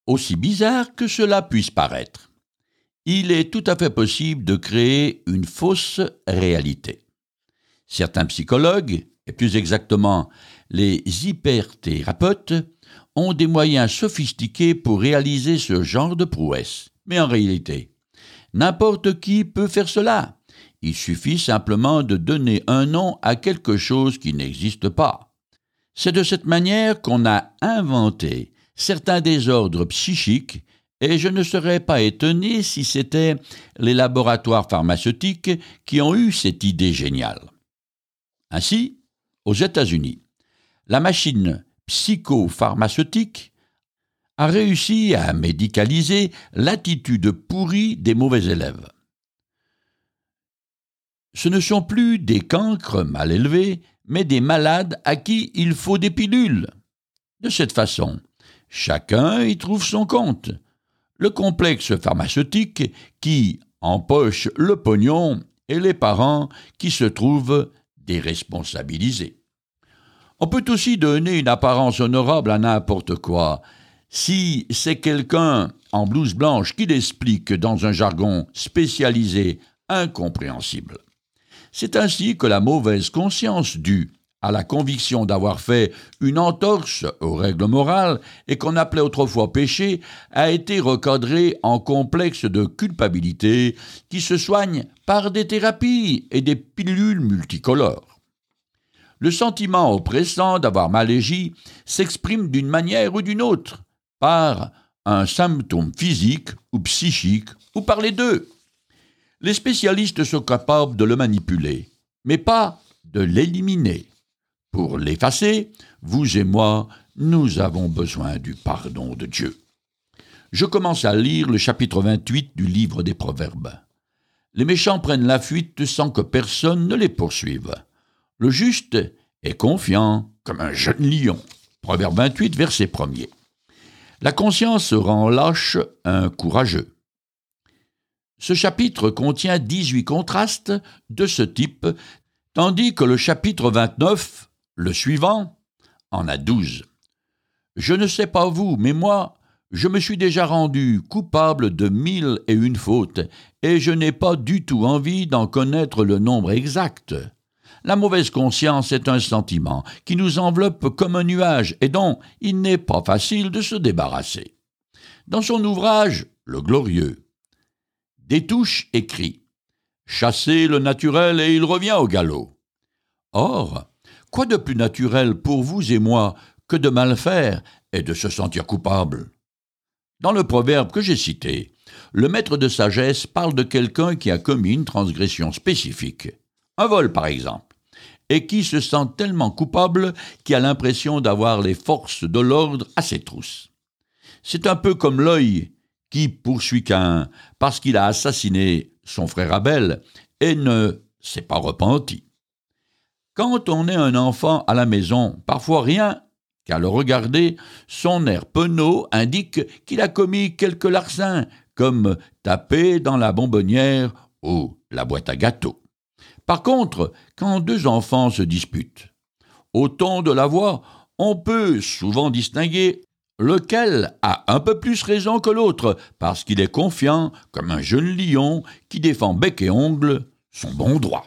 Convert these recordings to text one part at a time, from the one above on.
Aussi bizarre que cela puisse paraître, il est tout à fait possible de créer une fausse réalité. Certains psychologues, et plus exactement les hyperthérapeutes, ont des moyens sophistiqués pour réaliser ce genre de prouesse. Mais en réalité, n'importe qui peut faire cela. Il suffit simplement de donner un nom à quelque chose qui n'existe pas. C'est de cette manière qu'on a inventé certains désordres psychiques, et je ne serais pas étonné si c'était les laboratoires pharmaceutiques qui ont eu cette idée géniale. Ainsi, aux États-Unis, la machine psychopharmaceutique a réussi à médicaliser l'attitude pourrie des mauvais élèves. Ce ne sont plus des cancres mal élevés, mais des malades à qui il faut des pilules. De cette façon, chacun y trouve son compte. Le complexe pharmaceutique qui empoche le pognon et les parents qui se trouvent déresponsabilisés. On peut aussi donner une apparence honorable à n'importe quoi, si c'est quelqu'un en blouse blanche qui l'explique dans un jargon spécialisé incompréhensible. C'est ainsi que la mauvaise conscience due à la conviction d'avoir fait une entorse aux règles morales et qu'on appelait autrefois péché a été recadrée en complexe de culpabilité qui se soigne par des thérapies et des pilules multicolores. Le sentiment oppressant d'avoir mal agi s'exprime d'une manière ou d'une autre, par un symptôme physique ou psychique, ou par les deux. Les spécialistes sont capables de le manipuler, mais pas de l'éliminer. Pour l'effacer, vous et moi, nous avons besoin du pardon de Dieu. Je commence à lire le chapitre 28 du livre des Proverbes. Les méchants prennent la fuite sans que personne ne les poursuive. Le juste est confiant comme un jeune lion. Proverbe 28, verset 1er. La conscience rend lâche un courageux. Ce chapitre contient 18 contrastes de ce type, tandis que le chapitre 29, le suivant, en a 12. Je ne sais pas vous, mais moi, je me suis déjà rendu coupable de 1001 fautes, et je n'ai pas du tout envie d'en connaître le nombre exact. La mauvaise conscience est un sentiment qui nous enveloppe comme un nuage et dont il n'est pas facile de se débarrasser. Dans son ouvrage « Le Glorieux », Détouche écrit « Chassez le naturel et il revient au galop ». Or, quoi de plus naturel pour vous et moi que de mal faire et de se sentir coupable? Dans le proverbe que j'ai cité, le maître de sagesse parle de quelqu'un qui a commis une transgression spécifique, un vol par exemple, et qui se sent tellement coupable qu'il a l'impression d'avoir les forces de l'ordre à ses trousses. C'est un peu comme l'œil qui poursuit Caïn parce qu'il a assassiné son frère Abel et ne s'est pas repenti. Quand on est un enfant à la maison, parfois rien qu'à le regarder, son air penaud indique qu'il a commis quelques larcins, comme taper dans la bonbonnière ou la boîte à gâteaux. Par contre, quand deux enfants se disputent, au ton de la voix, on peut souvent distinguer lequel a un peu plus raison que l'autre, parce qu'il est confiant comme un jeune lion qui défend bec et ongle son bon droit.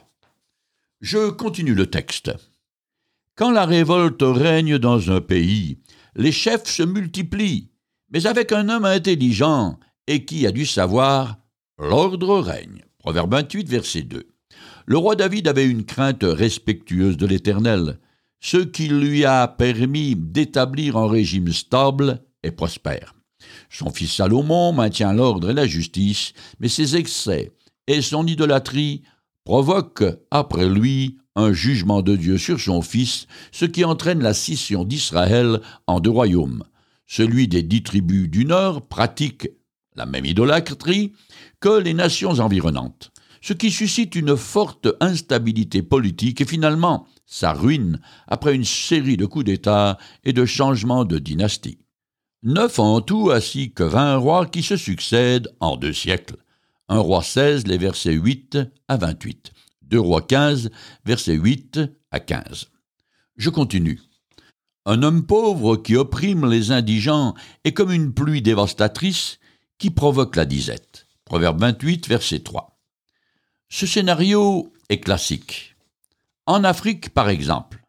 Je continue le texte. Quand la révolte règne dans un pays, les chefs se multiplient, mais avec un homme intelligent et qui a du savoir, l'ordre règne. Proverbe 28, verset 2. Le roi David avait une crainte respectueuse de l'Éternel, ce qui lui a permis d'établir un régime stable et prospère. Son fils Salomon maintient l'ordre et la justice, mais ses excès et son idolâtrie provoquent après lui un jugement de Dieu sur son fils, ce qui entraîne la scission d'Israël en deux royaumes. Celui des 10 tribus du Nord pratique la même idolâtrie que les nations environnantes, ce qui suscite une forte instabilité politique et finalement sa ruine après une série de coups d'État et de changements de dynastie. 9 en tout ainsi que 20 rois qui se succèdent en 2 siècles. 1 roi 16, les versets 8 à 28. 2 rois 15, versets 8 à 15. Je continue. Un homme pauvre qui opprime les indigents est comme une pluie dévastatrice qui provoque la disette. Proverbe 28, verset 3. Ce scénario est classique. En Afrique, par exemple,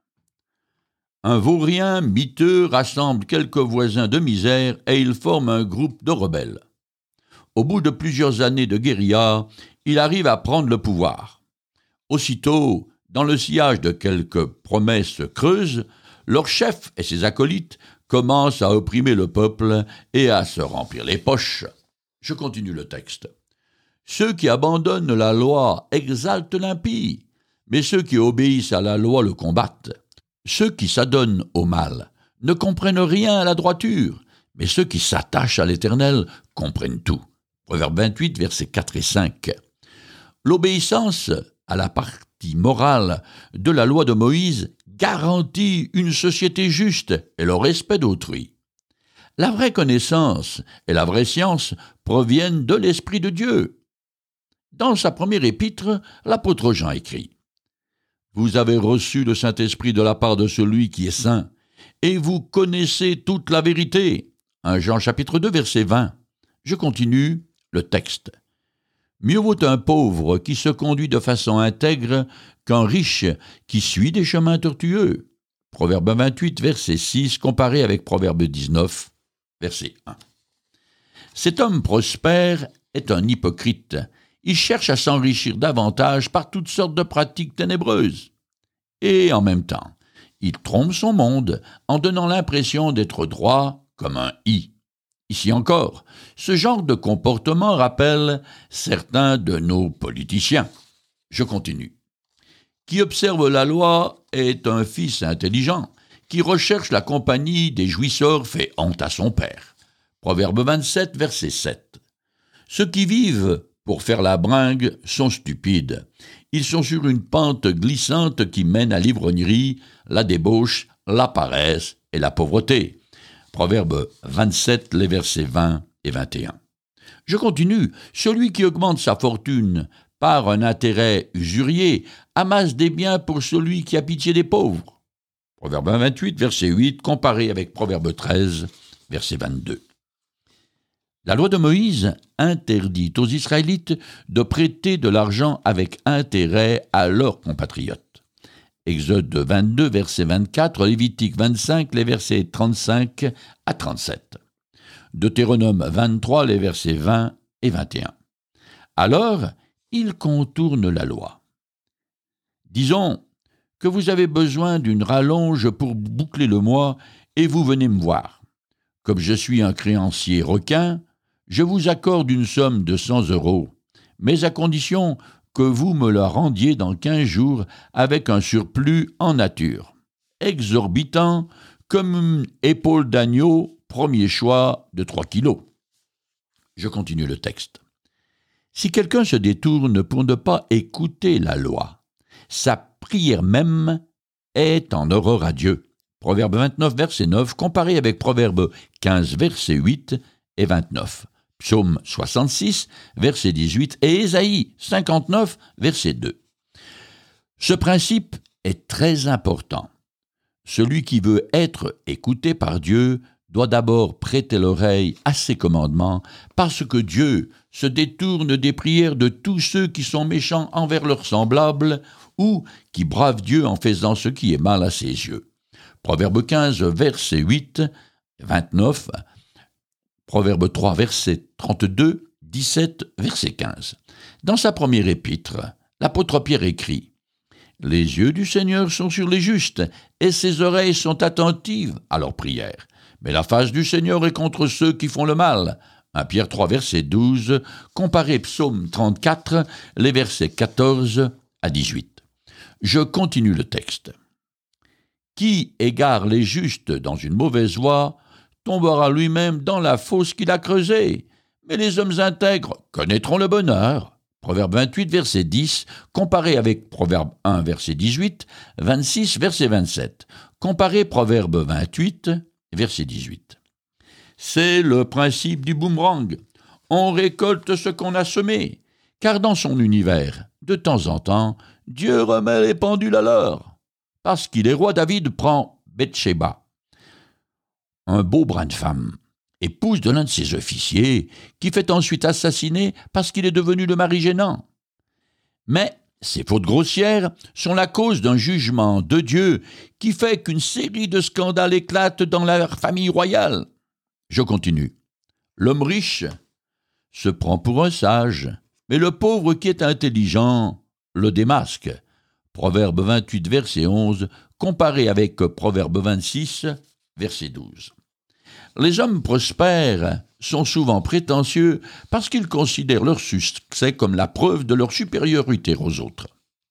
un vaurien miteux rassemble quelques voisins de misère et il forme un groupe de rebelles. Au bout de plusieurs années de guérilla, il arrive à prendre le pouvoir. Aussitôt, dans le sillage de quelques promesses creuses, leur chef et ses acolytes commencent à opprimer le peuple et à se remplir les poches. Je continue le texte. Ceux qui abandonnent la loi exaltent l'impie, mais ceux qui obéissent à la loi le combattent. Ceux qui s'adonnent au mal ne comprennent rien à la droiture, mais ceux qui s'attachent à l'Éternel comprennent tout. Proverbe 28, versets 4 et 5. L'obéissance à la partie morale de la loi de Moïse garantit une société juste et le respect d'autrui. La vraie connaissance et la vraie science proviennent de l'Esprit de Dieu. Dans sa première épître, l'apôtre Jean écrit « Vous avez reçu le Saint-Esprit de la part de celui qui est saint, et vous connaissez toute la vérité. » 1 Jean chapitre 2, verset 20. Je continue le texte. « Mieux vaut un pauvre qui se conduit de façon intègre qu'un riche qui suit des chemins tortueux. » Proverbe 28, verset 6, comparé avec Proverbe 19, verset 1. Cet homme prospère est un hypocrite. Il cherche à s'enrichir davantage par toutes sortes de pratiques ténébreuses. Et en même temps, il trompe son monde en donnant l'impression d'être droit comme un i. Ici encore, ce genre de comportement rappelle certains de nos politiciens. Je continue. Qui observe la loi est un fils intelligent, qui recherche la compagnie des jouisseurs fait honte à son père. Proverbe 27, verset 7. Ceux qui vivent pour faire la bringue sont stupides. Ils sont sur une pente glissante qui mène à l'ivrognerie, la débauche, la paresse et la pauvreté. Proverbe 27, les versets 20 et 21. Je continue. Celui qui augmente sa fortune par un intérêt usurier amasse des biens pour celui qui a pitié des pauvres. Proverbe 28, verset 8, comparé avec Proverbe 13, verset 22. La loi de Moïse interdit aux Israélites de prêter de l'argent avec intérêt à leurs compatriotes. Exode 22, verset 24, Lévitique 25, les versets 35 à 37. Deutéronome 23, les versets 20 et 21. Alors, il contourne la loi. Disons que vous avez besoin d'une rallonge pour boucler le mois et vous venez me voir. Comme je suis un créancier requin, je vous accorde une somme de 100 €, mais à condition que vous me la rendiez dans 15 jours avec un surplus en nature. Exorbitant comme une épaule d'agneau, premier choix de 3 kilos. Je continue le texte. Si quelqu'un se détourne pour ne pas écouter la loi, sa prière même est en horreur à Dieu. Proverbe 29, verset 9, comparé avec Proverbe 15, verset 8 et 29. Psaume 66, verset 18, et Ésaïe 59, verset 2. Ce principe est très important. Celui qui veut être écouté par Dieu doit d'abord prêter l'oreille à ses commandements, parce que Dieu se détourne des prières de tous ceux qui sont méchants envers leurs semblables ou qui bravent Dieu en faisant ce qui est mal à ses yeux. Proverbe 15, verset 8, 29, Proverbe 3, verset 32, 17, verset 15. Dans sa première épître, l'apôtre Pierre écrit « Les yeux du Seigneur sont sur les justes, et ses oreilles sont attentives à leurs prières. Mais la face du Seigneur est contre ceux qui font le mal. » 1 Pierre 3, verset 12, comparé Psaume 34, les versets 14 à 18. Je continue le texte. « Qui égare les justes dans une mauvaise voie tombera lui-même dans la fosse qu'il a creusée. Mais les hommes intègres connaîtront le bonheur. » Proverbe 28, verset 10, comparé avec Proverbe 1, verset 18, 26, verset 27. Comparé Proverbe 28, verset 18. C'est le principe du boomerang. On récolte ce qu'on a semé, car dans son univers, de temps en temps, Dieu remet les pendules à l'heure. Parce qu'il est roi, David prend Bathsheba. un beau brin de femme, épouse de l'un de ses officiers, qui fait ensuite assassiner parce qu'il est devenu le mari gênant. Mais ces fautes grossières sont la cause d'un jugement de Dieu qui fait qu'une série de scandales éclatent dans la famille royale. Je continue. L'homme riche se prend pour un sage, mais le pauvre qui est intelligent le démasque. Proverbe 28, verset 11, comparé avec Proverbe 26, verset 12. Les hommes prospères sont souvent prétentieux parce qu'ils considèrent leur succès comme la preuve de leur supériorité aux autres.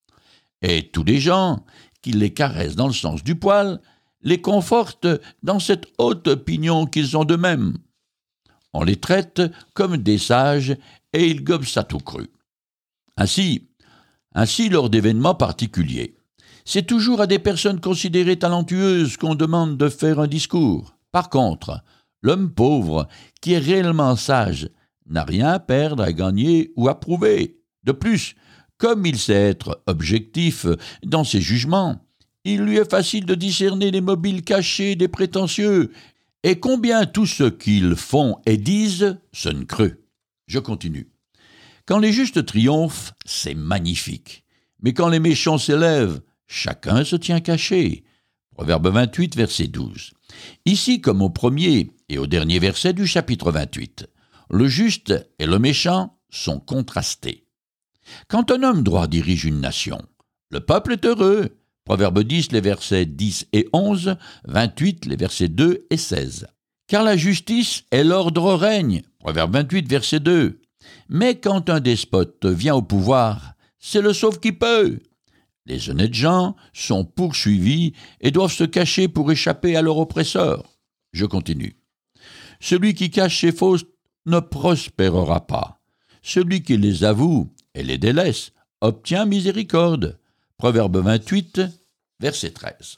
Et tous les gens qui les caressent dans le sens du poil les confortent dans cette haute opinion qu'ils ont d'eux-mêmes. On les traite comme des sages et ils gobent ça tout cru. Ainsi, lors d'événements particuliers, c'est toujours à des personnes considérées talentueuses qu'on demande de faire un discours. Par contre, l'homme pauvre, qui est réellement sage, n'a rien à perdre, à gagner ou à prouver. De plus, comme il sait être objectif dans ses jugements, il lui est facile de discerner les mobiles cachés des prétentieux, et combien tout ce qu'ils font et disent sonne creux. Je continue. Quand les justes triomphent, c'est magnifique. Mais quand les méchants s'élèvent, chacun se tient caché. Proverbe 28, verset 12. Ici, comme au premier et au dernier verset du chapitre 28, le juste et le méchant sont contrastés. Quand un homme droit dirige une nation, le peuple est heureux. Proverbe 10, les versets 10 et 11, 28, les versets 2 et 16. Car la justice et l'ordre règnent. Proverbe 28, verset 2. Mais quand un despote vient au pouvoir, c'est le sauve qui peut. Les honnêtes gens sont poursuivis et doivent se cacher pour échapper à leur oppresseur. Je continue. Celui qui cache ses fautes ne prospérera pas. Celui qui les avoue et les délaisse obtient miséricorde. Proverbe 28, verset 13.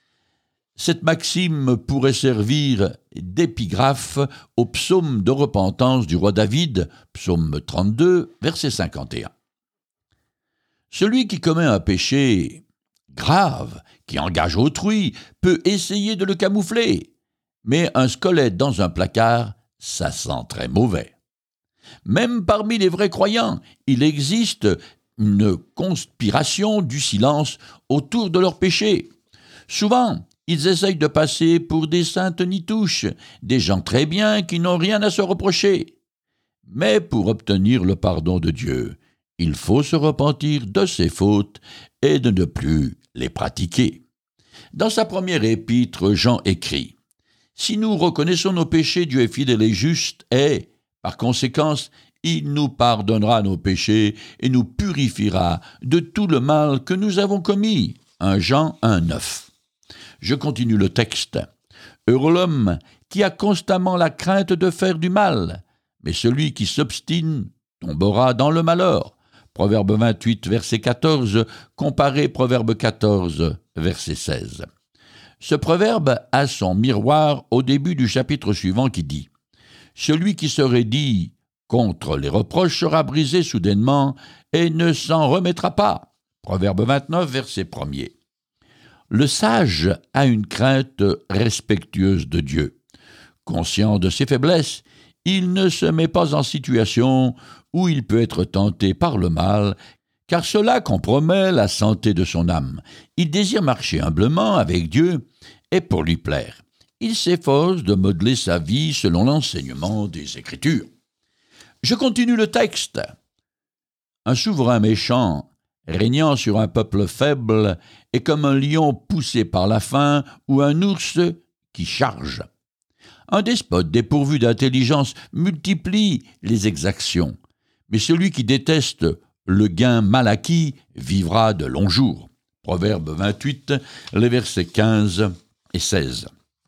Cette maxime pourrait servir d'épigraphe au psaume de repentance du roi David, psaume 32, verset 51. Celui qui commet un péché grave, qui engage autrui, peut essayer de le camoufler, mais un squelette dans un placard, ça sent très mauvais. Même parmi les vrais croyants, il existe une conspiration du silence autour de leurs péchés. Souvent, ils essayent de passer pour des saintes nitouches, des gens très bien qui n'ont rien à se reprocher. Mais pour obtenir le pardon de Dieu, il faut se repentir de ses fautes et de ne plus les pratiquer. Dans sa première épître, Jean écrit « Si nous reconnaissons nos péchés, Dieu est fidèle et juste et, par conséquence, il nous pardonnera nos péchés et nous purifiera de tout le mal que nous avons commis. » 1 Jean 1,9. Je continue le texte. « Heureux l'homme qui a constamment la crainte de faire du mal, mais celui qui s'obstine tombera dans le malheur. » Proverbe 28, verset 14, comparé Proverbe 14, verset 16. Ce proverbe a son miroir au début du chapitre suivant qui dit « Celui qui se raidit contre les reproches sera brisé soudainement et ne s'en remettra pas. » Proverbe 29, verset 1er. Le sage a une crainte respectueuse de Dieu. Conscient de ses faiblesses, il ne se met pas en situation où il peut être tenté par le mal, car cela compromet la santé de son âme. Il désire marcher humblement avec Dieu et pour lui plaire. Il s'efforce de modeler sa vie selon l'enseignement des Écritures. Je continue le texte. Un souverain méchant, régnant sur un peuple faible, est comme un lion poussé par la faim ou un ours qui charge. Un despote dépourvu d'intelligence multiplie les exactions, mais celui qui déteste le gain mal acquis vivra de longs jours. Proverbe 28, les versets 15 et 16.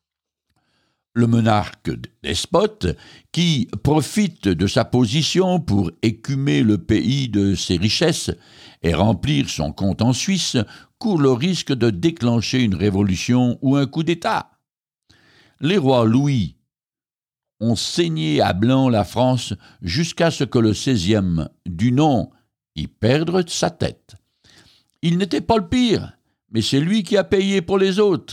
Le monarque despote, qui profite de sa position pour écumer le pays de ses richesses et remplir son compte en Suisse, court le risque de déclencher une révolution ou un coup d'État. Les rois Louis ont saigné à blanc la France jusqu'à ce que le 16e, du nom, y perde sa tête. Il n'était pas le pire, mais c'est lui qui a payé pour les autres,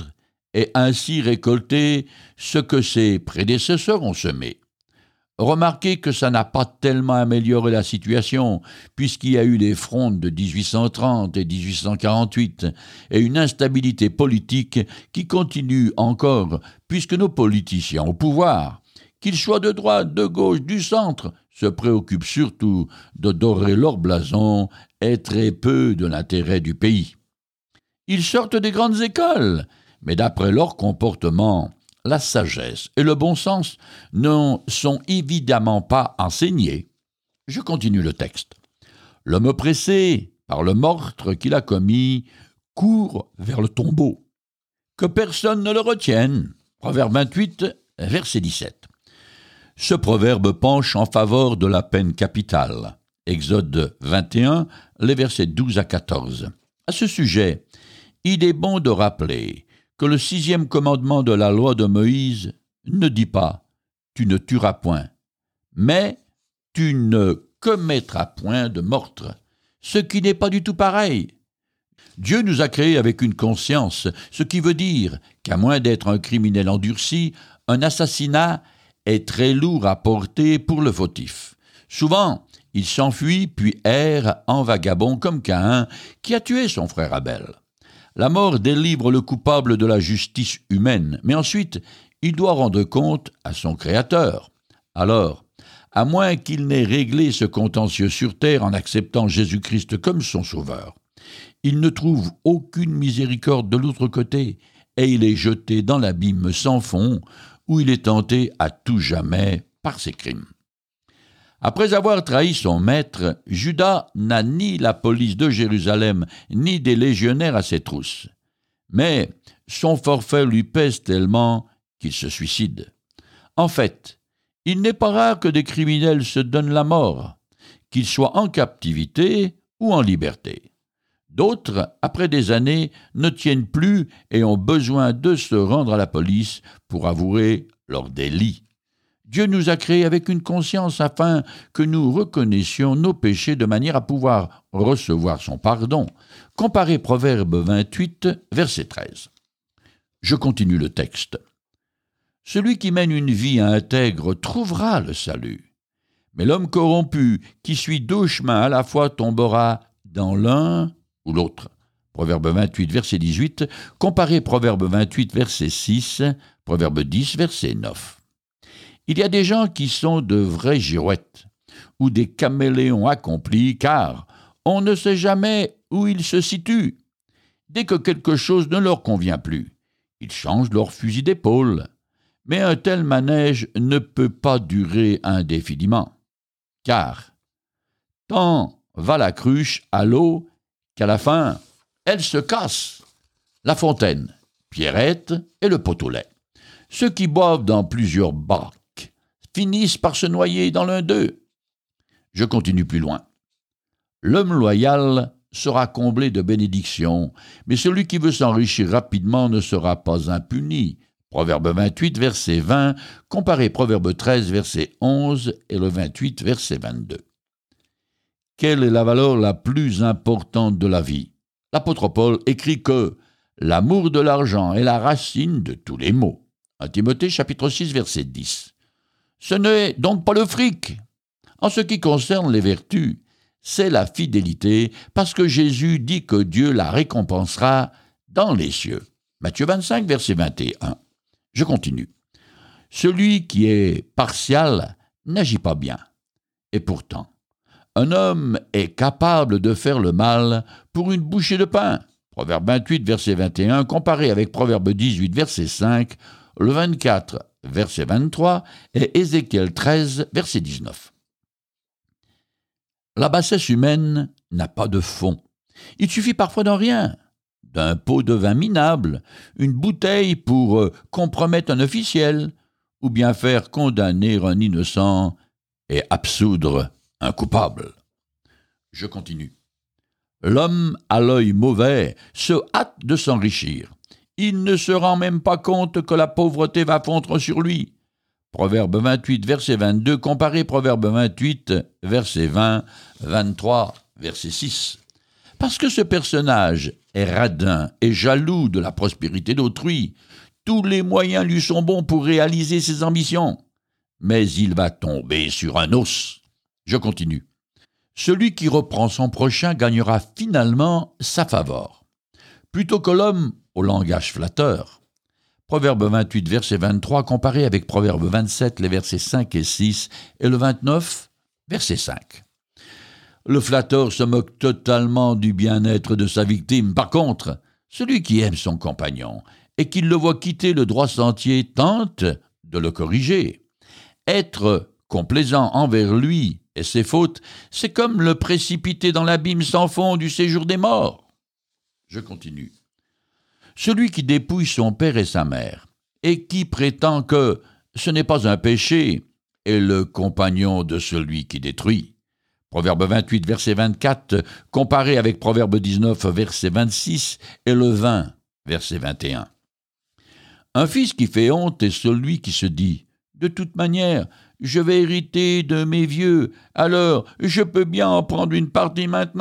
et ainsi récolter ce que ses prédécesseurs ont semé. Remarquez que ça n'a pas tellement amélioré la situation, puisqu'il y a eu les frondes de 1830 et 1848 et une instabilité politique qui continue encore, puisque nos politiciens au pouvoir, qu'ils soient de droite, de gauche, du centre, se préoccupent surtout de dorer leur blason et très peu de l'intérêt du pays. Ils sortent des grandes écoles, mais d'après leur comportement, la sagesse et le bon sens ne sont évidemment pas enseignés. Je continue le texte. L'homme oppressé par le meurtre qu'il a commis court vers le tombeau. Que personne ne le retienne. Proverbe 28, verset 17. Ce proverbe penche en faveur de la peine capitale. Exode 21, les versets 12 à 14. À ce sujet, il est bon de rappeler que le 6e commandement de la loi de Moïse ne dit pas « tu ne tueras point », mais « tu ne commettras point de meurtre », ce qui n'est pas du tout pareil. Dieu nous a créés avec une conscience, ce qui veut dire qu'à moins d'être un criminel endurci, un assassinat est très lourd à porter pour le fautif. Souvent, il s'enfuit puis erre en vagabond comme Caïn qui a tué son frère Abel. La mort délivre le coupable de la justice humaine, mais ensuite, il doit rendre compte à son Créateur. Alors, à moins qu'il n'ait réglé ce contentieux sur terre en acceptant Jésus-Christ comme son sauveur, il ne trouve aucune miséricorde de l'autre côté, et il est jeté dans l'abîme sans fond, où il est tenté à tout jamais par ses crimes. Après avoir trahi son maître, Judas n'a ni la police de Jérusalem, ni des légionnaires à ses trousses. Mais son forfait lui pèse tellement qu'il se suicide. En fait, il n'est pas rare que des criminels se donnent la mort, qu'ils soient en captivité ou en liberté. D'autres, après des années, ne tiennent plus et ont besoin de se rendre à la police pour avouer leurs délits. Dieu nous a créés avec une conscience afin que nous reconnaissions nos péchés de manière à pouvoir recevoir son pardon. Comparez Proverbe 28, verset 13. Je continue le texte. Celui qui mène une vie intègre trouvera le salut. Mais l'homme corrompu qui suit deux chemins à la fois tombera dans l'un ou l'autre. Proverbe 28, verset 18. Comparez Proverbe 28, verset 6, Proverbe 10, verset 9. Il y a des gens qui sont de vraies girouettes ou des caméléons accomplis, car on ne sait jamais où ils se situent. Dès que quelque chose ne leur convient plus, ils changent leur fusil d'épaule. Mais un tel manège ne peut pas durer indéfiniment, car tant va la cruche à l'eau qu'à la fin, elle se casse. La fontaine, Pierrette et le pot au lait. Ceux qui boivent dans plusieurs bacs finissent par se noyer dans l'un d'eux. Je continue plus loin. L'homme loyal sera comblé de bénédictions, mais celui qui veut s'enrichir rapidement ne sera pas impuni. Proverbe 28, verset 20, comparez Proverbe 13, verset 11 et le 28, verset 22. Quelle est la valeur la plus importante de la vie? L'apôtre Paul écrit que l'amour de l'argent est la racine de tous les maux. 1 Timothée, chapitre 6, verset 10. Ce n'est donc pas le fric. En ce qui concerne les vertus, c'est la fidélité, parce que Jésus dit que Dieu la récompensera dans les cieux. Matthieu 25, verset 21. Je continue. Celui qui est partial n'agit pas bien. Et pourtant, un homme est capable de faire le mal pour une bouchée de pain. Proverbe 28, verset 21, comparé avec Proverbe 18, verset 5, le 24, verset 23, et Ézéchiel 13, verset 19. La bassesse humaine n'a pas de fond. Il suffit parfois d'un rien, d'un pot de vin minable, une bouteille pour compromettre un officiel, ou bien faire condamner un innocent et absoudre un coupable. Je continue. L'homme à l'œil mauvais se hâte de s'enrichir. Il ne se rend même pas compte que la pauvreté va fondre sur lui. Proverbe 28, verset 22, comparez Proverbe 28, verset 20, 23, verset 6. Parce que ce personnage est radin et jaloux de la prospérité d'autrui, tous les moyens lui sont bons pour réaliser ses ambitions. Mais il va tomber sur un os. Je continue. Celui qui reprend son prochain gagnera finalement sa faveur, plutôt que l'homme au langage flatteur. Proverbe 28, verset 23, comparé avec Proverbe 27, les versets 5 et 6, et le 29, verset 5. Le flatteur se moque totalement du bien-être de sa victime. Par contre, celui qui aime son compagnon et qui le voit quitter le droit sentier tente de le corriger. Être complaisant envers lui et ses fautes, c'est comme le précipiter dans l'abîme sans fond du séjour des morts. Je continue. Celui qui dépouille son père et sa mère, et qui prétend que ce n'est pas un péché, est le compagnon de celui qui détruit. Proverbe 28, verset 24, comparé avec Proverbe 19, verset 26, et le 20, verset 21. Un fils qui fait honte est celui qui se dit « De toute manière, je vais hériter de mes vieux, alors je peux bien en prendre une partie maintenant. »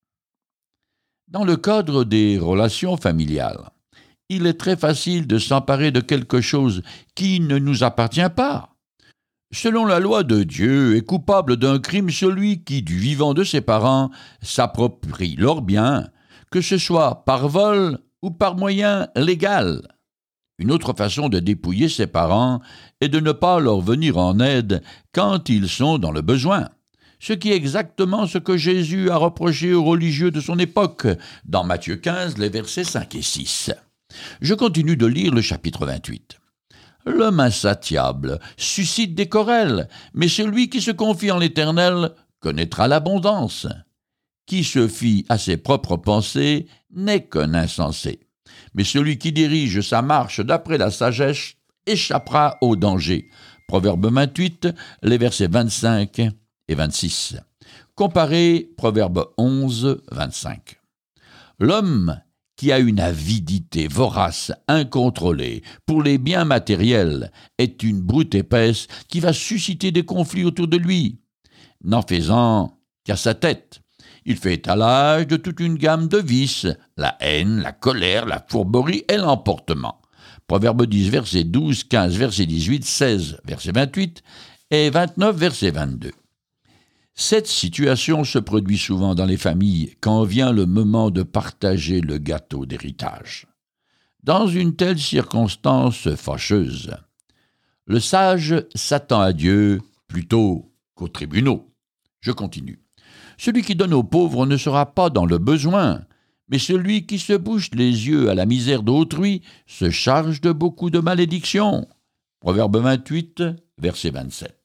Dans le cadre des relations familiales, il est très facile de s'emparer de quelque chose qui ne nous appartient pas. Selon la loi de Dieu, est coupable d'un crime celui qui, du vivant de ses parents, s'approprie leurs biens, que ce soit par vol ou par moyen légal. Une autre façon de dépouiller ses parents est de ne pas leur venir en aide quand ils sont dans le besoin. Ce qui est exactement ce que Jésus a reproché aux religieux de son époque, dans Matthieu 15, les versets 5 et 6. Je continue de lire le chapitre 28. L'homme insatiable suscite des querelles, mais celui qui se confie en l'Éternel connaîtra l'abondance. Qui se fie à ses propres pensées n'est qu'un insensé, mais celui qui dirige sa marche d'après la sagesse échappera au danger. Proverbe 28, les versets 25 et 26. Comparez Proverbe 11, 25. L'homme qui a une avidité vorace, incontrôlée, pour les biens matériels, est une brute épaisse qui va susciter des conflits autour de lui, n'en faisant qu'à sa tête. Il fait étalage de toute une gamme de vices, la haine, la colère, la fourberie et l'emportement. Proverbe 10, verset 12, 15, verset 18, 16, verset 28 et 29, verset 22. Cette situation se produit souvent dans les familles quand vient le moment de partager le gâteau d'héritage. Dans une telle circonstance fâcheuse, le sage s'attend à Dieu plutôt qu'aux tribunaux. Je continue. Celui qui donne aux pauvres ne sera pas dans le besoin, mais celui qui se bouche les yeux à la misère d'autrui se charge de beaucoup de malédictions. Proverbe 28, verset 27.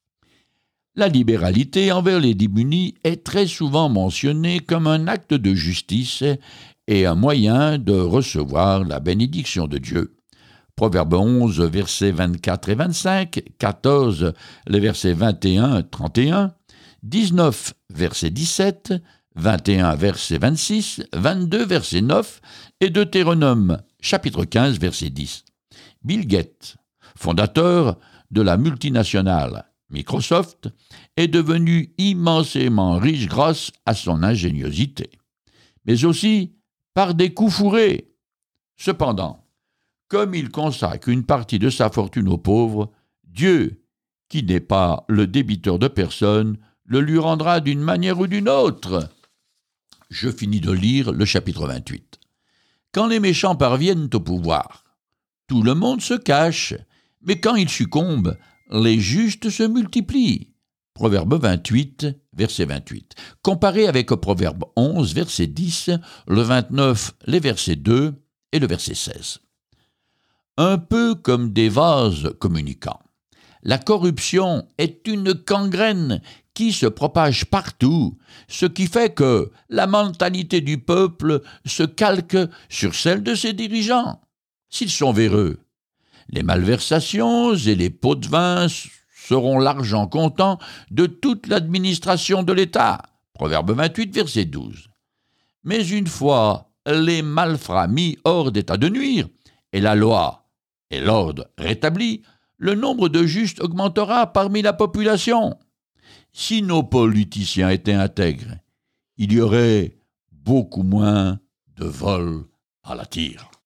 La libéralité envers les démunis est très souvent mentionnée comme un acte de justice et un moyen de recevoir la bénédiction de Dieu. Proverbe 11, versets 24 et 25, 14, les versets 21 et 31, 19, verset 17, 21, verset 26, 22, verset 9 et Deutéronome, chapitre 15, verset 10. Bill Gates, fondateur de la multinationale Microsoft, est devenu immensément riche grâce à son ingéniosité, mais aussi par des coups fourrés. Cependant, comme il consacre une partie de sa fortune aux pauvres, Dieu, qui n'est pas le débiteur de personne, le lui rendra d'une manière ou d'une autre. Je finis de lire le chapitre 28. Quand les méchants parviennent au pouvoir, tout le monde se cache, mais quand ils succombent, les justes se multiplient. Proverbe 28, verset 28. Comparé avec Proverbe 11, verset 10, le 29, les versets 2 et le verset 16. Un peu comme des vases communicants. La corruption est une gangrène qui se propage partout, ce qui fait que la mentalité du peuple se calque sur celle de ses dirigeants. S'ils sont véreux, les malversations et les pots de vin seront l'argent comptant de toute l'administration de l'État. Proverbe 28, verset 12. Mais une fois les malfrats mis hors d'état de nuire, et la loi et l'ordre rétablis, le nombre de justes augmentera parmi la population. Si nos politiciens étaient intègres, il y aurait beaucoup moins de vols à la tire.